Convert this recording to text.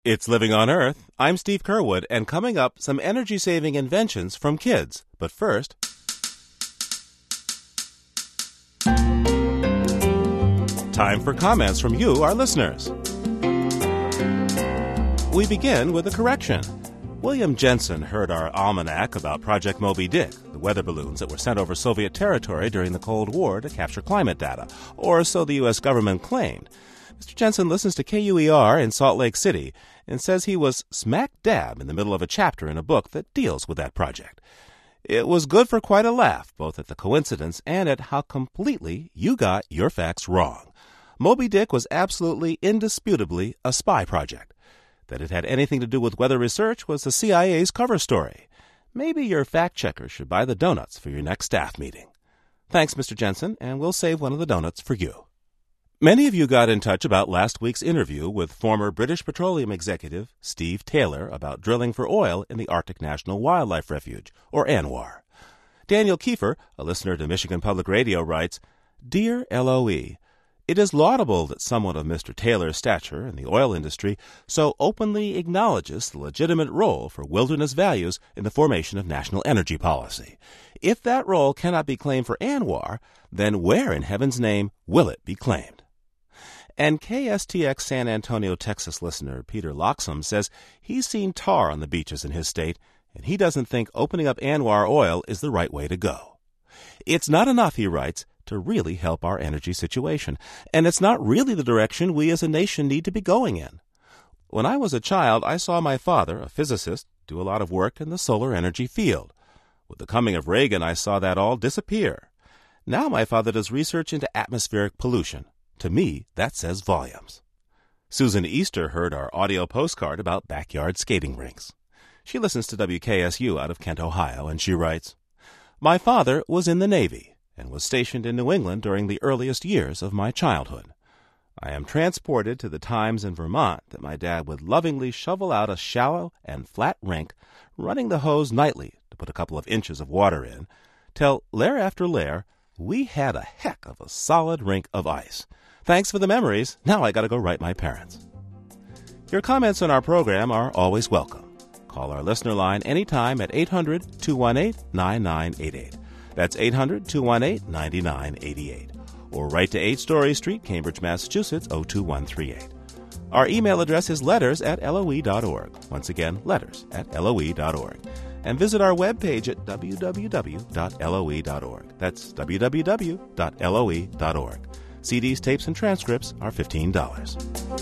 It's Living on Earth. I'm Steve Curwood, and coming up, some energy-saving inventions from kids. But first, time for comments from you, our listeners. We begin with a correction. William Jensen heard our almanac about Project Moby Dick, the weather balloons that were sent over Soviet territory during the Cold War to capture climate data, or so the U.S. government claimed. Mr. Jensen listens to KUER in Salt Lake City and says he was smack dab in the middle of a chapter in a book that deals with that project. It was good for quite a laugh, both at the coincidence and at how completely you got your facts wrong. Moby Dick was absolutely, indisputably a spy project. That it had anything to do with weather research was the CIA's cover story. Maybe your fact-checker should buy the donuts for your next staff meeting. Thanks, Mr. Jensen, and we'll save one of the donuts for you. Many of you got in touch about last week's interview with former British Petroleum executive Steve Taylor about drilling for oil in the Arctic National Wildlife Refuge, or ANWR. Daniel Kiefer, a listener to Michigan Public Radio, writes, Dear LOE, it is laudable that someone of Mr. Taylor's stature in the oil industry so openly acknowledges the legitimate role for wilderness values in the formation of national energy policy. If that role cannot be claimed for ANWR, then where in heaven's name will it be claimed? And KSTX San Antonio, Texas listener Peter Loxham says he's seen tar on the beaches in his state, and he doesn't think opening up ANWR oil is the right way to go. It's not enough, he writes, to really help our energy situation, and it's not really the direction we as a nation need to be going in. When I was a child, I saw my father, a physicist, do a lot of work in the solar energy field. With the coming of Reagan, I saw that all disappear. Now my father does research into atmospheric pollution. To me, that says volumes. Susan Easter heard our audio postcard about backyard skating rinks. She listens to WKSU out of Kent, Ohio, and she writes, My father was in the Navy and was stationed in New England during the earliest years of my childhood. I am transported to the times in Vermont that my dad would lovingly shovel out a shallow and flat rink, running the hose nightly to put a couple of inches of water in, till layer after layer, we had a heck of a solid rink of ice. Thanks for the memories. Now I got to go write my parents. Your comments on our program are always welcome. Call our listener line anytime at 800-218-9988. That's 800-218-9988. Or write to 8 Story Street, Cambridge, Massachusetts, 02138. Our email address is letters@loe.org. Once again, letters@loe.org. And visit our webpage at www.loe.org. That's www.loe.org. CDs, tapes, and transcripts are $15.